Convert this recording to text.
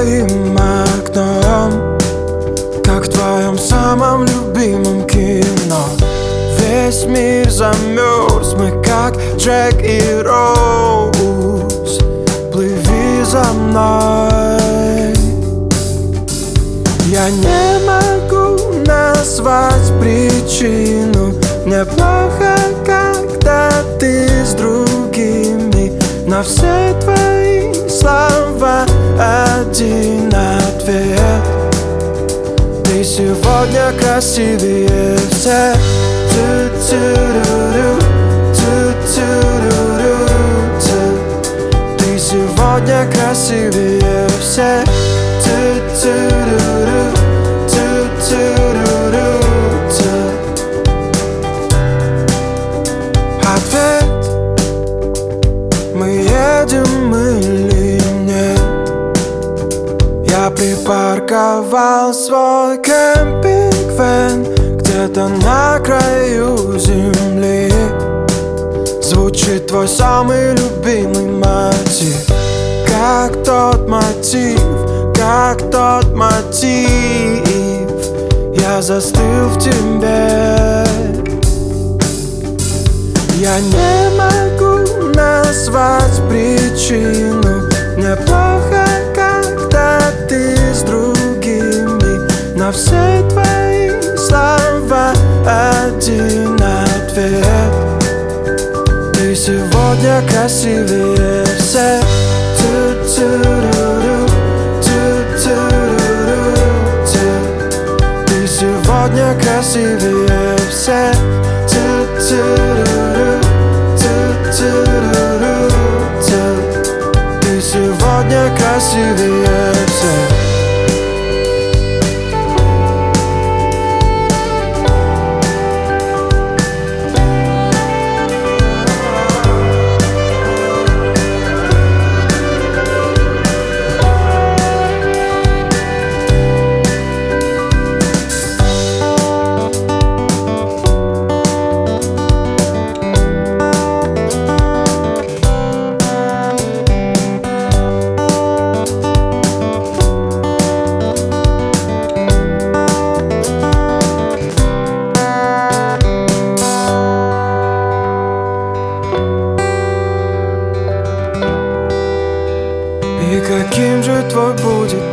твоим окном, как в твоем самом любимом кино. Весь мир замерз, мы как Джек и Роуз. Плыви за мной. Я не могу назвать причину. Мне плохо, когда ты с другими. На все твои слова один ответ: ты сегодня красивее всех. Ты сегодня красивее всех. Ответ: мы едем или нет? Я припарковал свой кемпинг-вэн где-то на краю земли. Звучит твой самый любимый мотив, как тот мотив, как тот мотив. Я застыл в тебе. Я не могу назвать причину. Мне плохо, когда ты с другими. На все твои слова один ответ: ты сегодня красивее всех. Ты сегодня красивее всех. Ты сегодня красивее всех. И каким же твой будет